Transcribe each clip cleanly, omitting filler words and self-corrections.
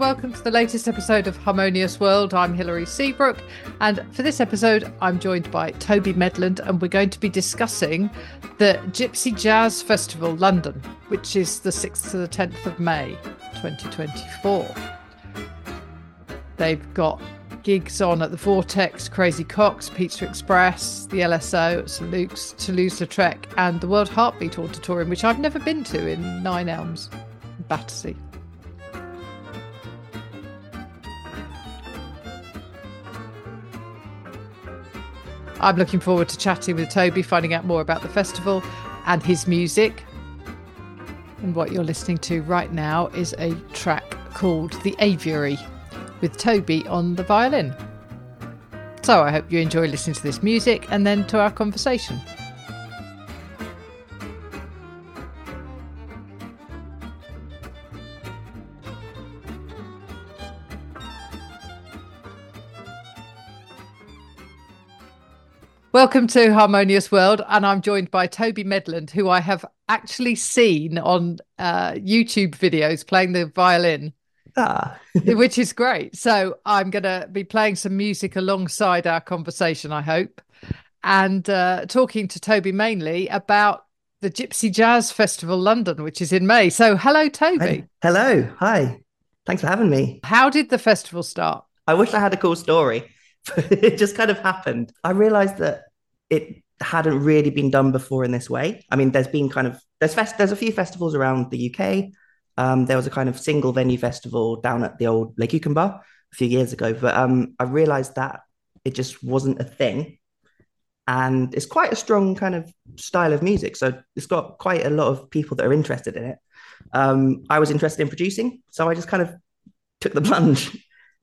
welcome to the latest episode of Harmonious World. I'm Hilary Seabrook, and for this episode I'm joined by Toby Medland, and we're going to be discussing the Gypsy Jazz Festival London, which is the 6th to the 10th of May 2024. They've got gigs on at the Vortex, Crazy Coqs, Pizza Express, the LSO, St Luke's, Toulouse-Lautrec, and the World Heartbeat Auditorium, which I've never been to, in Nine Elms, Battersea. I'm looking forward to chatting with Toby, finding out more about the festival and his music. And what you're listening to right now is a track called The Aviary, with Toby on the violin. So I hope you enjoy listening to this music and then to our conversation. Welcome to Harmonious World, and I'm joined by Toby Medland, who I have actually seen on YouTube videos playing the violin, which is great. So I'm going to be playing some music alongside our conversation, I hope, and talking to Toby mainly about the Gypsy Jazz Festival London, which is in May. So hello, Toby. Hello. Hi. Thanks for having me. How did the festival start? I wish I had a cool story. It just kind of happened. I realized that it hadn't really been done before in this way. I mean, there's a few festivals around the UK. There was a kind of single venue festival down at the old Lake Yukonbar a few years ago, but I realized that it just wasn't a thing. And it's quite a strong kind of style of music. So it's got quite a lot of people that are interested in it. I was interested in producing, so I just kind of took the plunge.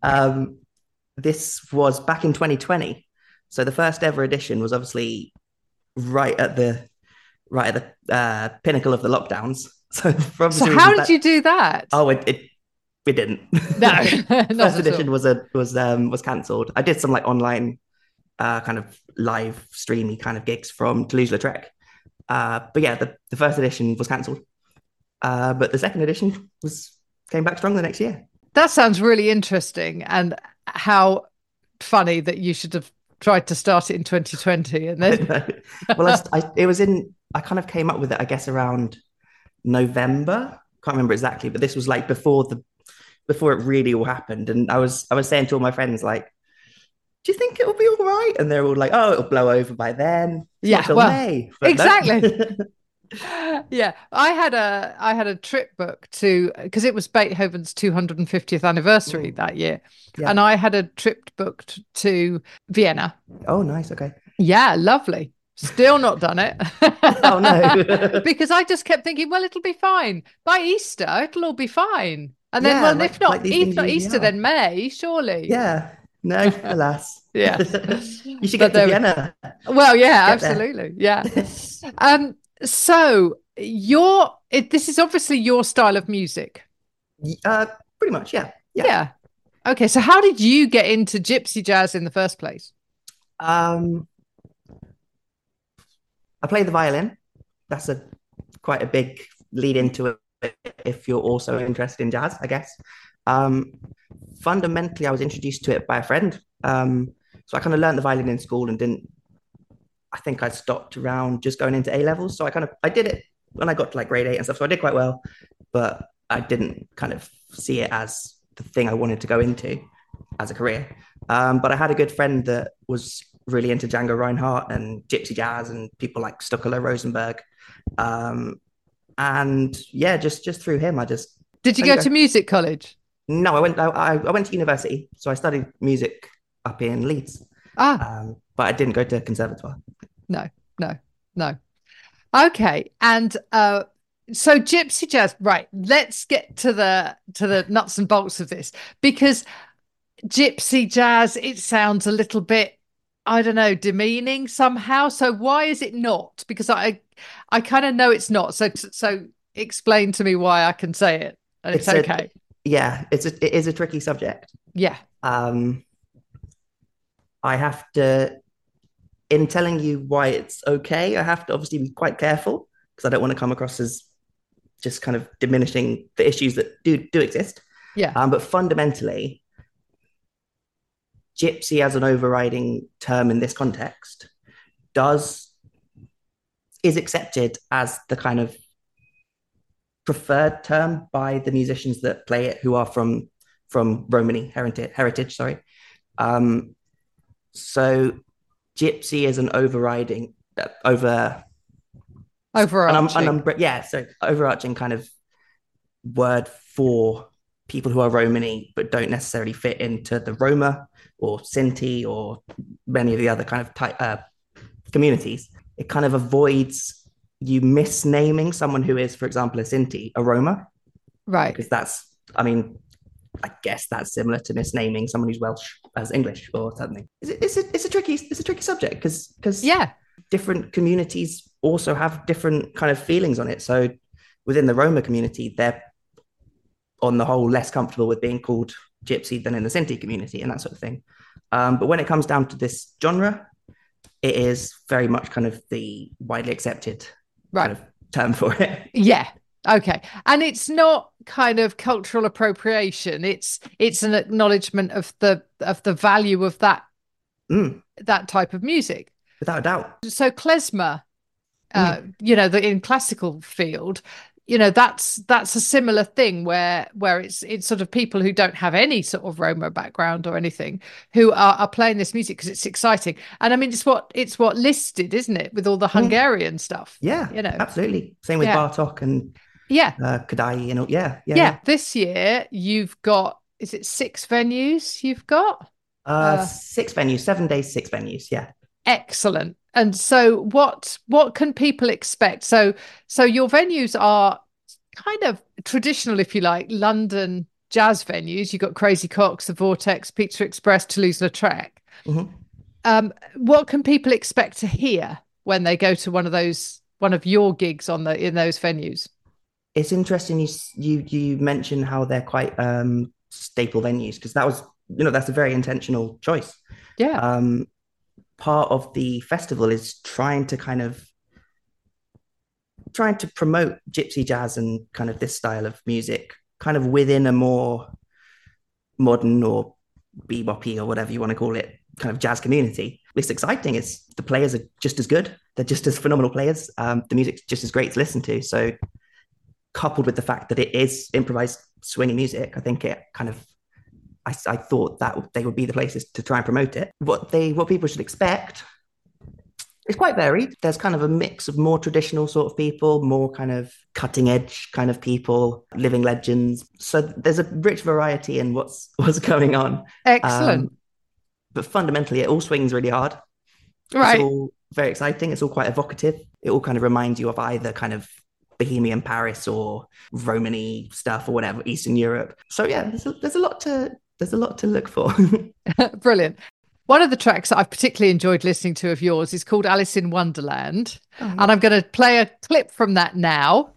This was back in 2020. So the first ever edition was obviously right at the pinnacle of the lockdowns. So how did you do that? Oh, it didn't. No, first edition was cancelled. I did some like online kind of live streamy kind of gigs from Toulouse-Lautrec. But yeah, the first edition was cancelled. But the second edition came back strong the next year. That sounds really interesting, and how funny that you should have tried to start it in 2020 and then well I kind of came up with it, I guess, around November. Can't remember exactly, but this was like before it really all happened. And I was saying to all my friends, like, do you think it'll be all right? And they're all like, oh, it'll blow over by then. Yeah, well, May. Exactly. No. Yeah, I had a trip booked to, because it was Beethoven's 250th anniversary that year, and I had a trip booked to Vienna. Oh, nice. Okay. Yeah, lovely. Still not done it. Oh no. Because I just kept thinking, well, it'll be fine by Easter. It'll all be fine. And then, well, if not Easter, then May, surely. Yeah. No, alas. Yeah. You should get to Vienna. Well, yeah, absolutely. Yeah. So this is obviously your style of music. Pretty much, yeah. Yeah. Okay, so how did you get into gypsy jazz in the first place? I play the violin. That's quite a big lead into it if you're also interested in jazz, I guess. Fundamentally, I was introduced to it by a friend. So I kind of learned the violin in school and I think I stopped around just going into A levels. So I did it when I got to like grade 8 and stuff. So I did quite well, but I didn't kind of see it as the thing I wanted to go into as a career. But I had a good friend that was really into Django Reinhardt and gypsy jazz and people like Stuckler, Rosenberg. And yeah, just through him, Did you go to music college? No, I went to university. So I studied music up in Leeds. But I didn't go to conservatoire. No. Okay. And so gypsy jazz, right. Let's get to the nuts and bolts of this, because gypsy jazz, it sounds a little bit, I don't know, demeaning somehow. So why is it not? Because I kind of know it's not. So explain to me why I can say it and it's okay. It is a tricky subject. Yeah. I have to, in telling you why it's okay, I have to obviously be quite careful because I don't want to come across as just kind of diminishing the issues that do exist. Yeah. But fundamentally, gypsy as an overriding term in this context is accepted as the kind of preferred term by the musicians that play it who are from Romany heritage. Sorry. So gypsy is an overriding overarching kind of word for people who are Romany but don't necessarily fit into the Roma or Sinti or many of the other kind of communities. It kind of avoids you misnaming someone who is, for example, a Sinti, a Roma. Right. Because I guess that's similar to misnaming someone who's Welsh as English or something. It's a tricky subject because different communities also have different kind of feelings on it. So within the Roma community, they're on the whole less comfortable with being called gypsy than in the Sinti community and that sort of thing. But when it comes down to this genre, it is very much kind of the widely accepted kind of term for it. Yeah. Okay. And it's not kind of cultural appropriation. It's an acknowledgement of the value of that type of music. Without a doubt. So klezmer, in classical field, that's a similar thing where it's sort of people who don't have any sort of Roma background or anything who are playing this music because it's exciting. And I mean, it's what listed, isn't it, with all the Hungarian stuff? Yeah, absolutely. Same with Bartok and Kodály and all. Yeah. This year you've got, is it 6 venues you've got? 6 venues, 7 days, 6 venues. Yeah. Excellent. And so what can people expect? So your venues are kind of traditional, if you like, London jazz venues. You've got Crazy Coqs, The Vortex, Pizza Express, Toulouse-Lautrec. Mm-hmm. What can people expect to hear when they go to one of your gigs in those venues? It's interesting you mentioned how they're quite staple venues, because that's a very intentional choice. Yeah. Part of the festival is trying to promote gypsy jazz and kind of this style of music kind of within a more modern or beboppy or whatever you want to call it kind of jazz community. It's exciting. The players are just as good. They're just as phenomenal players. The music's just as great to listen to. So coupled with the fact that it is improvised swinging music, I think it kind of I thought that they would be the places to try and promote it. What people should expect is quite varied. There's kind of a mix of more traditional sort of people, more kind of cutting edge kind of people, living legends. So there's a rich variety in what's going on. Excellent. But fundamentally, it all swings really hard. Right. It's all very exciting. It's all quite evocative. It all kind of reminds you of either kind of Bohemian Paris or Romany stuff or whatever, Eastern Europe. So yeah, there's a lot to look for. Brilliant. One of the tracks that I've particularly enjoyed listening to of yours is called Alice in Wonderland. Oh, yeah. And I'm going to play a clip from that now.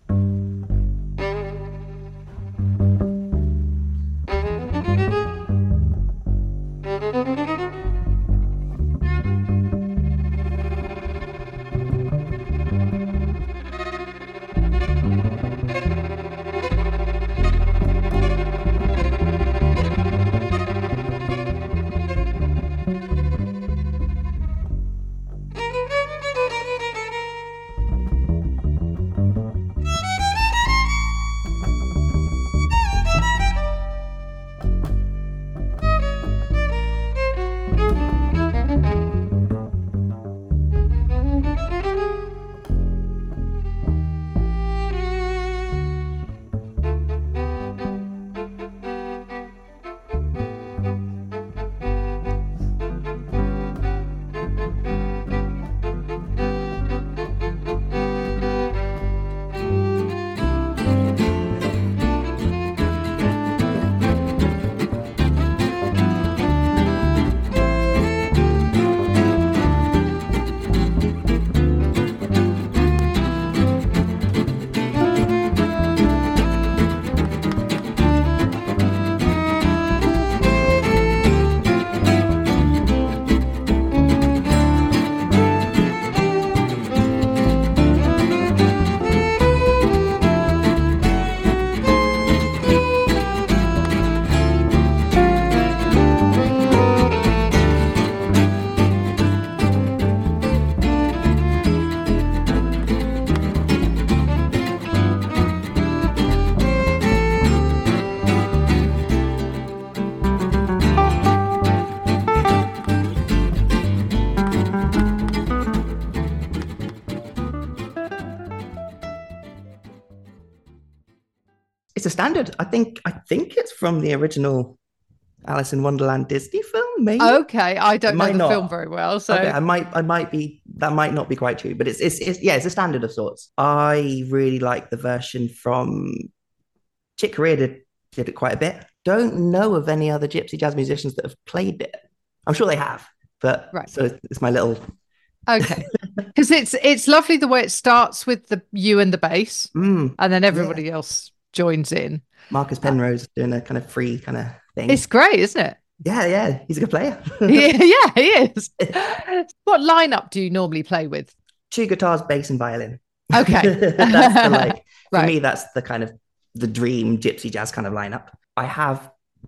it's a standard. I think it's from the original Alice in Wonderland Disney film, maybe. Okay, I don't know the film very well, so okay, I might be that might not be quite true, but it's a standard of sorts. I really like the version from Chick Corea did it quite a bit. Don't know of any other gypsy jazz musicians that have played it. I'm sure they have, but right. So it's my little. Okay, because it's lovely the way it starts with you and the bass, and then everybody else joins in. Marcus Penrose doing a kind of free kind of thing. It's great, isn't it? Yeah, he's a good player. yeah, he is. What lineup do you normally play with? 2 guitars, bass, and violin. Okay, that's for me. That's the kind of the dream gypsy jazz kind of lineup. I have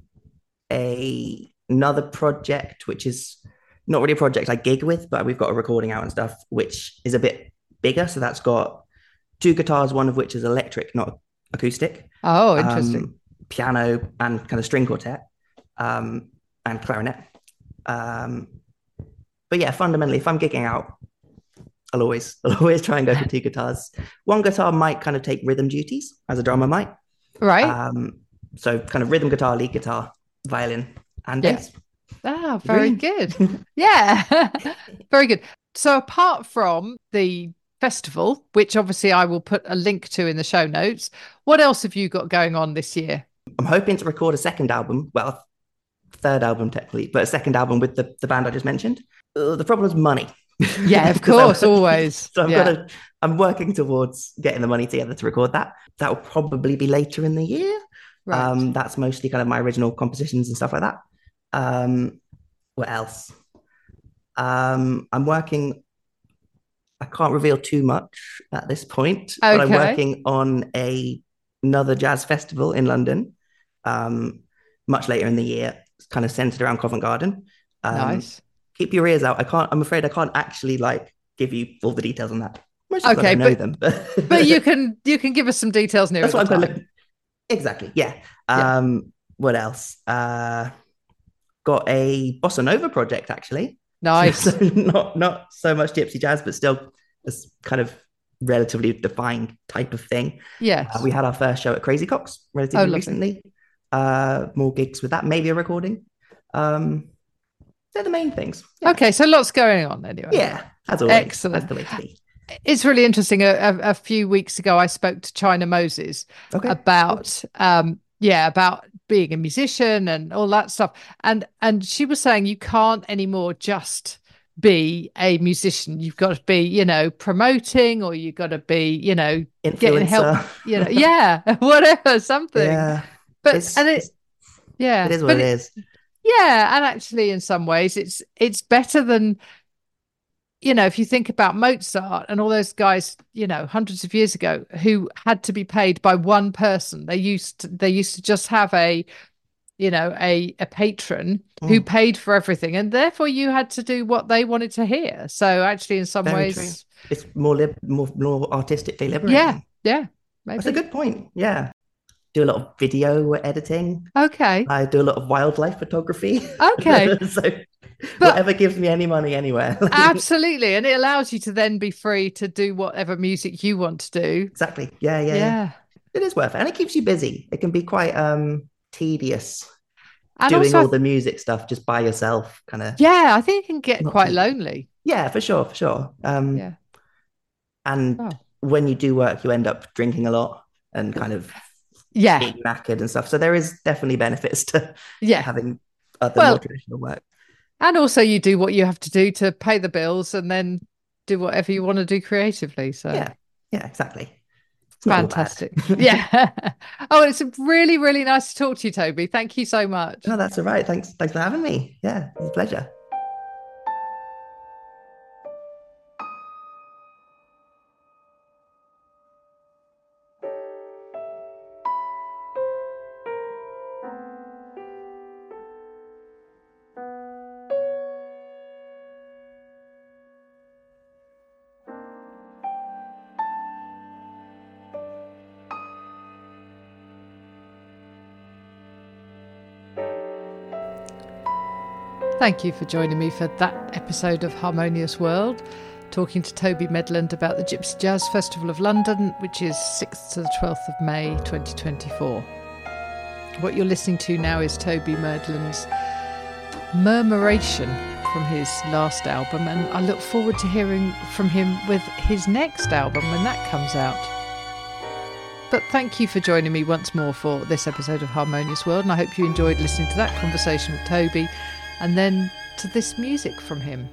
another project, which is not really a project I gig with, but we've got a recording out and stuff, which is a bit bigger. So that's got 2 guitars, one of which is electric, not acoustic. Oh, interesting. Piano and kind of string quartet, and clarinet. But yeah, fundamentally, if I'm gigging out, I'll always try and go for 2 guitars. 1 guitar might kind of take rhythm duties, as a drummer might. Right. So kind of rhythm guitar, lead guitar, violin, and bass. Ah, very good. Yeah, very good. So apart from the festival, which obviously I will put a link to in the show notes, what else have you got going on this year? I'm hoping to record a second album. Well, third album technically, but a second album with the band I just mentioned. The problem is money. Yeah, of course, always. So I'm working towards getting the money together to record that. That will probably be later in the year. Right. That's mostly kind of my original compositions and stuff like that. What else? I'm working. I can't reveal too much at this point, but I'm working on another jazz festival in London, much later in the year. It's kind of centered around Covent Garden. Nice. Keep your ears out. I'm afraid I can't actually give you all the details on that. Okay, I know them, but you can give us some details near. That's what I'm going to. Exactly. Yeah. What else? Got a bossa nova project actually. Nice. So not so much gypsy jazz, but still this kind of relatively defined type of thing. Yes. We had our first show at Crazy Coqs relatively recently. More gigs with that, maybe a recording. They're the main things. Yeah. Okay, so lots going on anyway. Yeah, as always. Excellent. That's the way to be. It's really interesting. A few weeks ago, I spoke to China Moses about about being a musician and all that stuff. And she was saying you can't anymore just be a musician. You've got to be, promoting, or you've got to be, influencer. Getting help, whatever, something. Yeah. But it is what it is. Yeah, and actually in some ways it's better than, if you think about Mozart and all those guys, hundreds of years ago who had to be paid by one person. They used to just have a patron who paid for everything, and therefore you had to do what they wanted to hear. So actually in some ways true. It's more artistically liberating. Yeah. Maybe. That's a good point. Yeah. Do a lot of video editing. Okay. I do a lot of wildlife photography. Okay. So whatever gives me any money anywhere. Absolutely. And it allows you to then be free to do whatever music you want to do. Exactly. Yeah. It is worth it. And it keeps you busy. It can be quite tedious and doing also, all the music stuff just by yourself, kind of. Yeah, I think it can get quite lonely. Yeah, for sure. And when you do work, you end up drinking a lot and kind of being knackered and stuff. So there is definitely benefits to having other more traditional work. And also you do what you have to do to pay the bills and then do whatever you want to do creatively. So yeah, exactly. It's fantastic. Yeah. Oh, it's really, really nice to talk to you, Toby. Thank you so much. No, that's all right. Thanks for having me. Yeah, it's a pleasure. Thank you for joining me for that episode of Harmonious World. talking to Toby Medland about the Gypsy Jazz Festival of London, which is 6th to the 12th of May 2024. What you're listening to now is Toby Medland's Murmuration from his last album, and I look forward to hearing from him with his next album when that comes out. But thank you for joining me once more for this episode of Harmonious World, and I hope you enjoyed listening to that conversation with Toby and then to this music from him.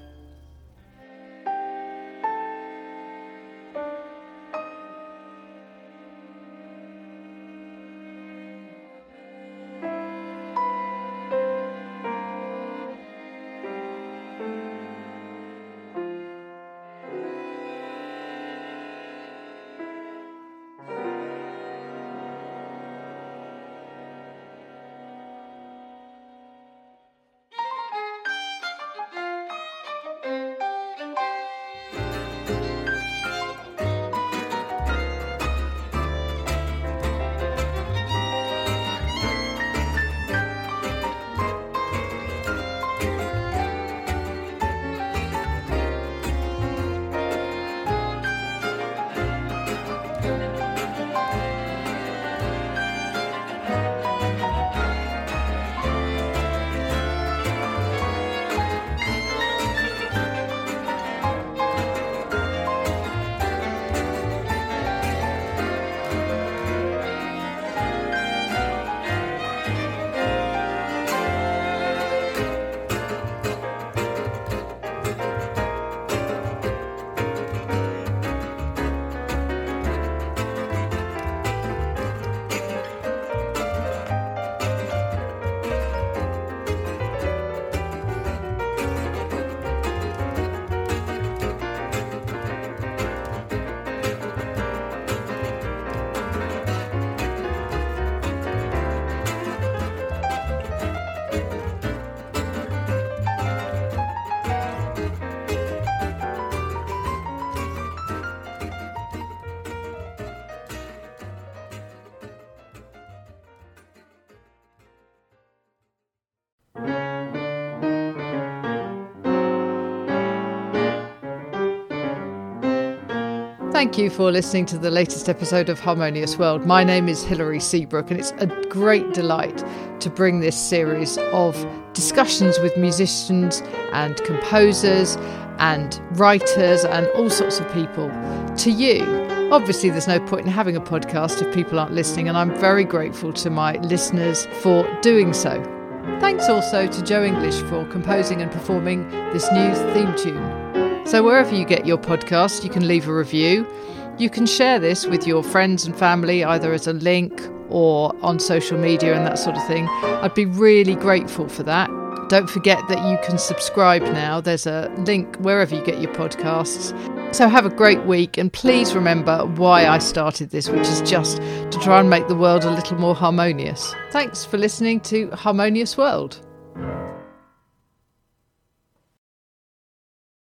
Thank you for listening to the latest episode of Harmonious World. My name is Hilary Seabrook, and it's a great delight to bring this series of discussions with musicians and composers and writers and all sorts of people to you. Obviously, there's no point in having a podcast if people aren't listening, and I'm very grateful to my listeners for doing so. Thanks also to Joe English for composing and performing this new theme tune. So wherever you get your podcast, you can leave a review. You can share this with your friends and family, either as a link or on social media and that sort of thing. I'd be really grateful for that. Don't forget that you can subscribe now. There's a link wherever you get your podcasts. So have a great week, and please remember why I started this, which is just to try and make the world a little more harmonious. Thanks for listening to Harmonious World.